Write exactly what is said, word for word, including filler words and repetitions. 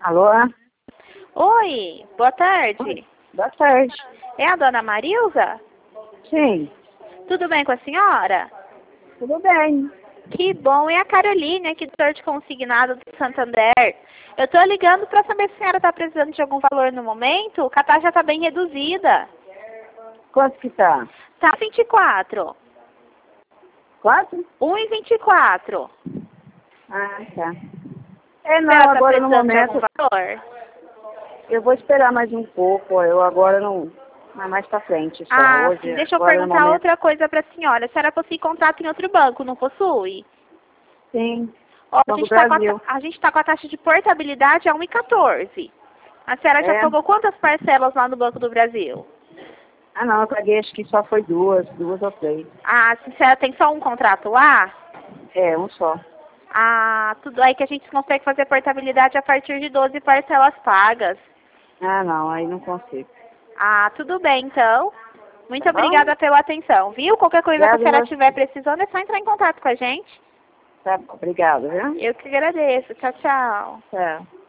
Alô? Oi, boa tarde. Oi, boa tarde. É a dona Marilza? Sim, Tudo bem com a senhora? tudo bem. Que bom, é a Caroline aqui do setor de consignado do Santander. Eu tô ligando para saber se a senhora está precisando de algum valor no momento. A taxa está bem reduzida. Quanto que tá? Tá vinte e quatro. Quatro? um e vinte e quatro. Ah, tá. É, A não, senhora está agora no precisando de algum momento, valor? eu vou esperar mais um pouco, eu agora não, mas mais pra frente só. Ah, Hoje, sim, deixa eu agora no perguntar momento, outra coisa para a senhora. A senhora possui contrato em outro banco, não possui? sim, Ó, a Banco gente do está com, a ta- Brasil. a gente tá com a taxa de portabilidade a um e quatorze. A senhora já É? pagou quantas parcelas lá no Banco do Brasil? Ah, não, eu paguei, acho que só foi duas, duas ou três. Ah, se a senhora tem só um contrato lá? É, um só. Ah, tudo aí que a gente consegue fazer portabilidade a partir de doze parcelas pagas. Ah, não, aí não consigo. Ah, tudo bem, então. Muito Tá bom? obrigada pela atenção, viu? Qualquer coisa que a senhora Obrigado, estiver precisando é só entrar em contato com a gente. tá bom, obrigado, viu? Eu que agradeço. Tchau, tchau. Tchau.